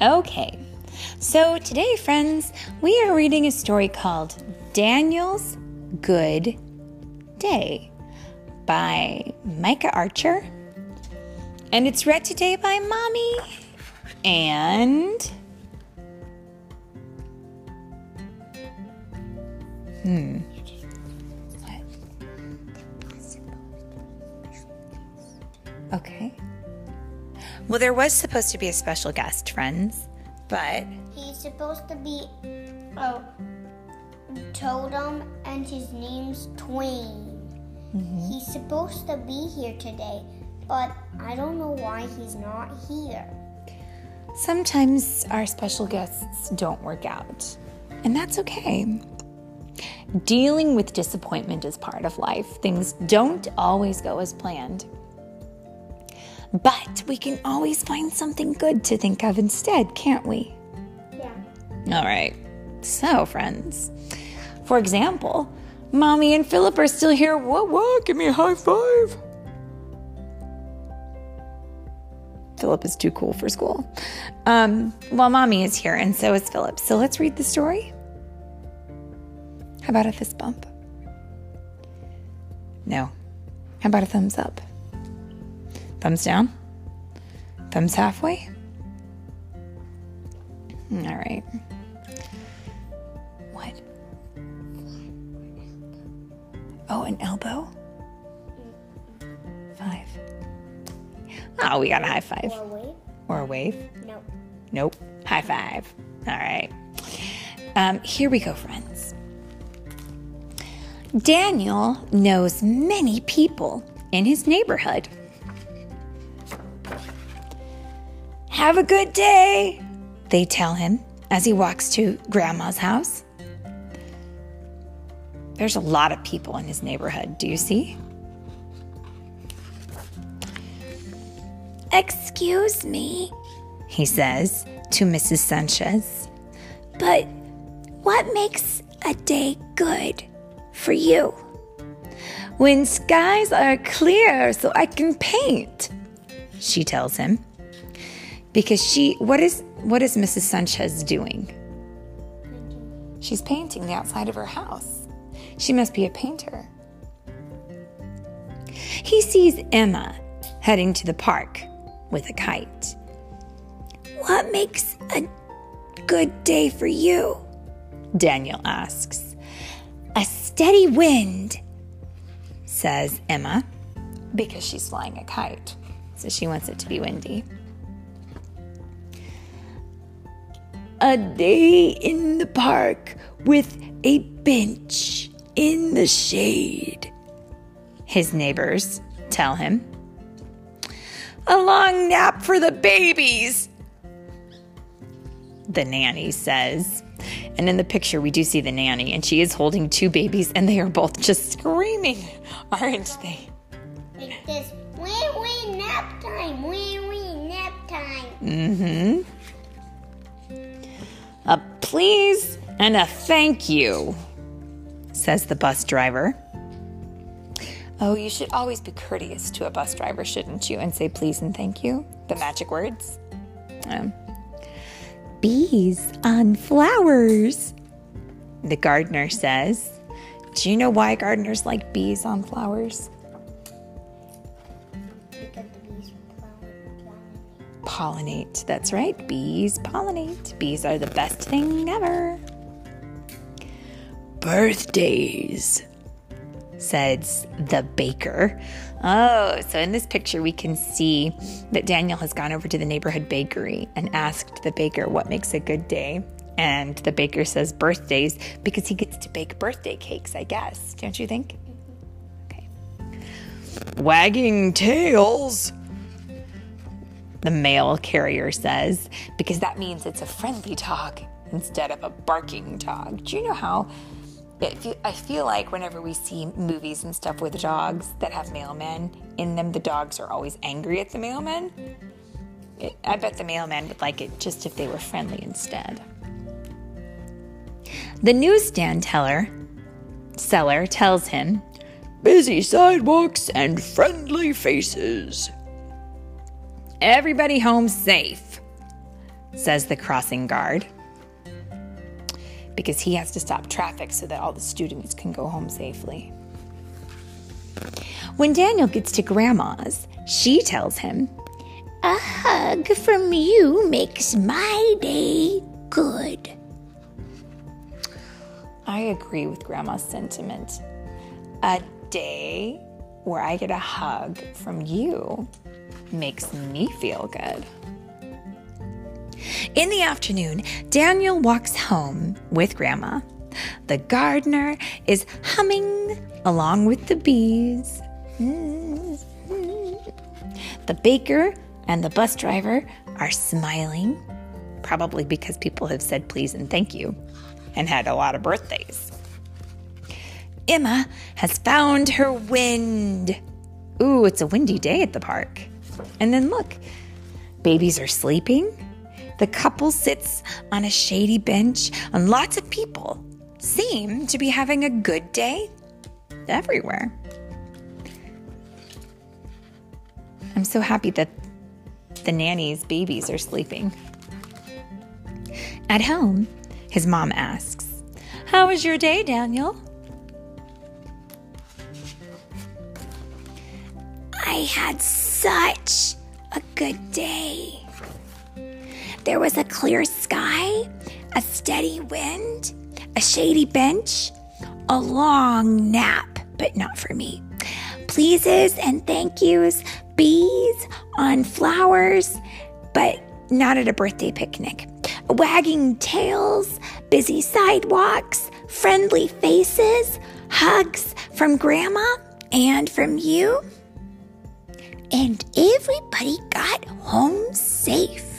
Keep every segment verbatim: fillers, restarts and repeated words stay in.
Okay, so today, friends, we are reading a story called Daniel's Good Day by Micah Archer. And it's read today by Mommy and... Hmm. What? Okay. Well, there was supposed to be a special guest, friends, but... He's supposed to be a totem, and his name's Twain. Mm-hmm. He's supposed to be here today, but I don't know why he's not here. Sometimes our special guests don't work out, and that's okay. Dealing with disappointment is part of life. Things don't always go as planned. But we can always find something good to think of instead, can't we? Yeah. All right. So, friends, for example, Mommy and Philip are still here. What, what? Give me a high five. Philip is too cool for school. Um, well, Mommy is here, and so is Philip. So let's read the story. How about a fist bump? No. How about a thumbs up? Thumbs down? Thumbs halfway? All right. What? Oh, an elbow? Five. Oh, we got a high five. Or a wave? Or a wave? Nope. Nope. High five. All right. Um, here we go, friends. Daniel knows many people in his neighborhood. Have a good day, they tell him as he walks to Grandma's house. There's a lot of people in his neighborhood. Do you see? Excuse me, he says to Missus Sanchez, but what makes a day good for you? When skies are clear so I can paint, she tells him. Because she, what is, what is Missus Sanchez doing? Painting. She's painting the outside of her house. She must be a painter. He sees Emma heading to the park with a kite. What makes a good day for you? Daniel asks. A steady wind, says Emma, because she's flying a kite, so she wants it to be windy. A day in the park with a bench in the shade, his neighbors tell him. A long nap for the babies, the nanny says. And in the picture, we do see the nanny, and she is holding two babies, and they are both just screaming, aren't they? Like this, wee wee nap time, wee wee nap time. Mm-hmm. A please and a thank you, says the bus driver. Oh, you should always be courteous to a bus driver, shouldn't you? And say please and thank you, the magic words. Um, bees on flowers, the gardener says. Do you know why gardeners like bees on flowers? Because the bees pollinate. Pollinate, that's right. Bees pollinate. Bees are the best thing ever. Birthdays, says the baker. Oh, so in this picture we can see that Daniel has gone over to the neighborhood bakery and asked the baker what makes a good day. And the baker says birthdays because he gets to bake birthday cakes, I guess. Don't you think? Okay. Wagging tails, the mail carrier says, because that means it's a friendly dog instead of a barking dog. Do you know how If you, I feel like whenever we see movies and stuff with dogs that have mailmen in them, the dogs are always angry at the mailmen. It, I bet the mailman would like it just if they were friendly instead. The newsstand teller, seller tells him, busy sidewalks and friendly faces. Everybody home safe, says the crossing guard, because he has to stop traffic so that all the students can go home safely. When Daniel gets to Grandma's, she tells him, "A hug from you makes my day good." I agree with Grandma's sentiment. A day where I get a hug from you makes me feel good. In the afternoon, Daniel walks home with Grandma. The gardener is humming along with the bees. The baker and the bus driver are smiling, probably because people have said please and thank you and had a lot of birthdays. Emma has found her wind. Ooh, it's a windy day at the park. And then look, babies are sleeping. The couple sits on a shady bench, and lots of people seem to be having a good day everywhere. I'm so happy that the nanny's babies are sleeping. At home, his mom asks, "How was your day, Daniel?" "I had such a good day. There was a clear sky, a steady wind, a shady bench, a long nap, but not for me. Pleases and thank yous, bees on flowers, but not at a birthday picnic. Wagging tails, busy sidewalks, friendly faces, hugs from Grandma and from you. And everybody got home safe,"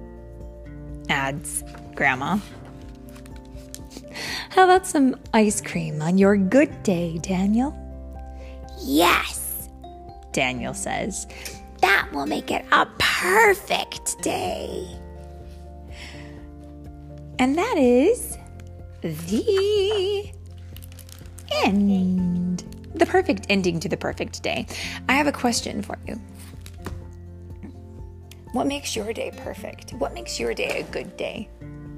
adds Grandma. "How about some ice cream on your good day, Daniel?" "Yes," Daniel says. "That will make it a perfect day." And that is the end. The perfect ending to the perfect day. I have a question for you. What makes your day perfect? What makes your day a good day?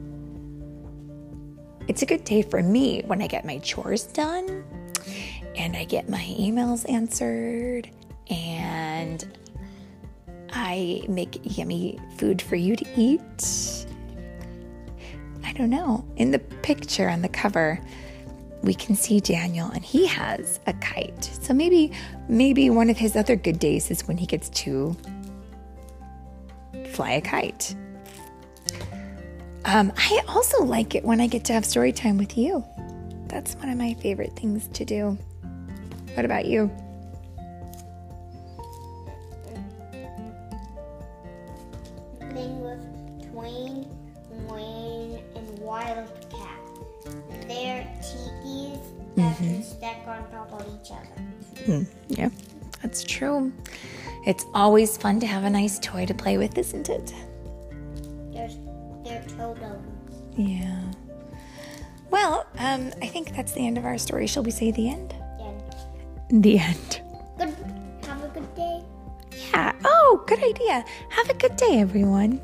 It's a good day for me when I get my chores done and I get my emails answered and I make yummy food for you to eat. I don't know. In the picture on the cover, we can see Daniel and he has a kite. So maybe maybe one of his other good days is when he gets to fly a kite. Um, I also like it when I get to have story time with you. That's one of my favorite things to do. What about you? Playing with Twain, Wayne, and Wildcat. They're tikis that Mm-hmm. can stack on top of each other. Mm, yeah, that's true. It's always fun to have a nice toy to play with, isn't it? They're, they're totems. Yeah. Well, um, I think that's the end of our story. Shall we say the end? Then The end. good. Have a good day. Yeah. Oh, good idea. Have a good day, everyone.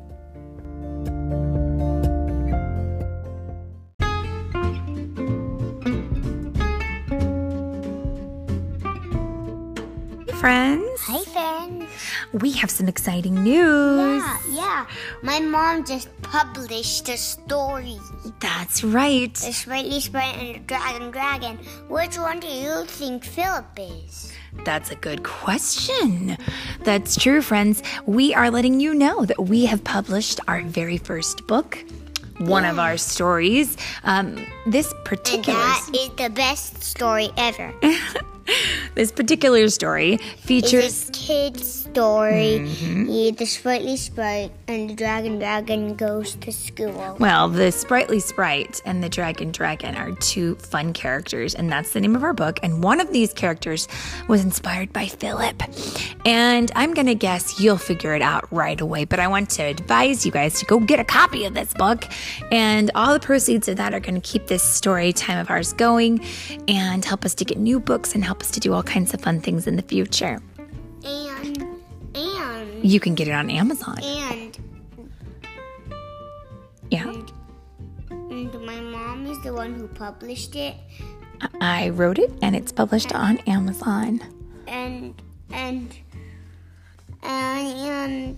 Friends, Hi, friends. we have some exciting news. Yeah, yeah. My mom just published a story. That's right. The Sprightly Sprite and the Dragon Dragon. Which one do you think Philip is? That's a good question. That's true, friends. We are letting you know that we have published our very first book, one of our stories. Um, this And particular that is the best story ever. this particular story features. It's a kid's story. Yeah, the Sprightly Sprite and the Dragon Dragon goes to school. Well, the Sprightly Sprite and the Dragon Dragon are two fun characters, and that's the name of our book. And one of these characters was inspired by Philip. And I'm going to guess you'll figure it out right away, but I want to advise you guys to go get a copy of this book. And all the proceeds of that are going to keep this story time of ours going and help us to get new books and help us to do all kinds of fun things in the future. And, and, You can get it on Amazon. and one who published it. I wrote it, and it's published on Amazon. And and and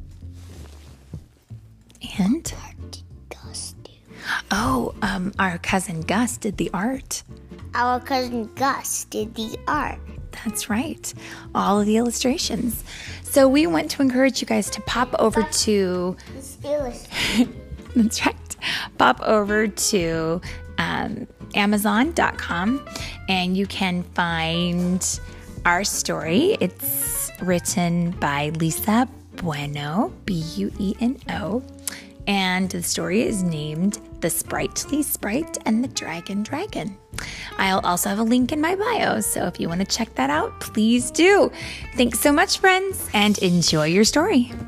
And what did Gus do? oh, um, our cousin Gus did the art. Our cousin Gus did the art. That's right. All of the illustrations. So we want to encourage you guys to pop over to. This illustration. That's right. Pop over to um, Amazon dot com and you can find our story. It's written by Lisa Bueno, B U E N O. And the story is named The Sprightly Sprite and the Dragon Dragon. I'll also have a link in my bio, so if you want to check that out, please do. Thanks so much, friends, and enjoy your story.